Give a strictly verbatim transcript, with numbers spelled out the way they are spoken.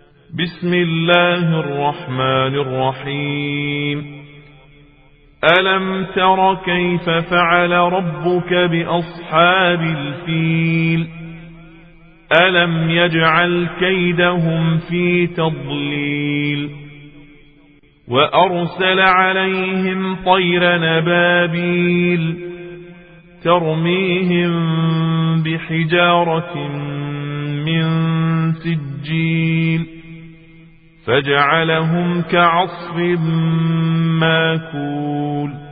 بسم الله الرحمن الرحيم. ألم تر كيف فعل ربك بأصحاب الفيل؟ ألم يجعل كيدهم في تضليل وأرسل عليهم طير نبابيل ترميهم بحجارة من سجيل فجعلهم كعصف ماكول.